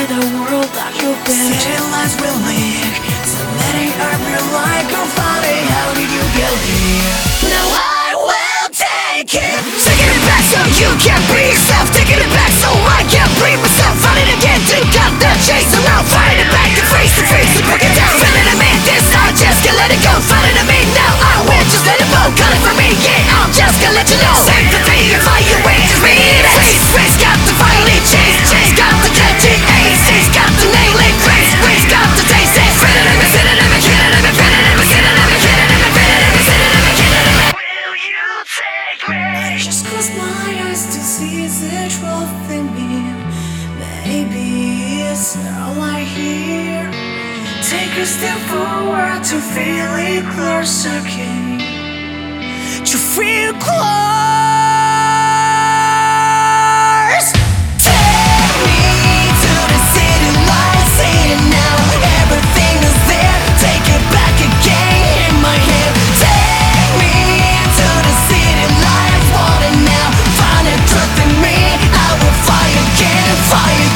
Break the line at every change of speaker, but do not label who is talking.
the world that you built.
City lights will leak, so letting up your light. Go find it, how did you get here? Now I will take it, taking it back so you can be yourself. Taking it back so I can breathe myself. Find it again to cut the chase around. Find it back to face, to break it down. Feeling it, man, this I just can't let it go. Find it, me now, I will just let it go. Cut it for me, yeah, I'm just gonna let you know. Sympathy, evaluate, just read it. Face got the violent chase got the catchy ace got the nail it, grace got the taste it. Feeling it, feeling it, feeling it, feeling it, feeling it, feeling it, feeling it, feeling it, feeling it. Will you take me?
I just close my eyes to see the truth in me. Maybe it's all I hear. Take a step forward to feel it closer again. To feel close.
Take me to the city lights, see it now. Everything is there, take it back again in my head. Take me to the city lights, want it now. Find the truth in me, I will fly again, fly again.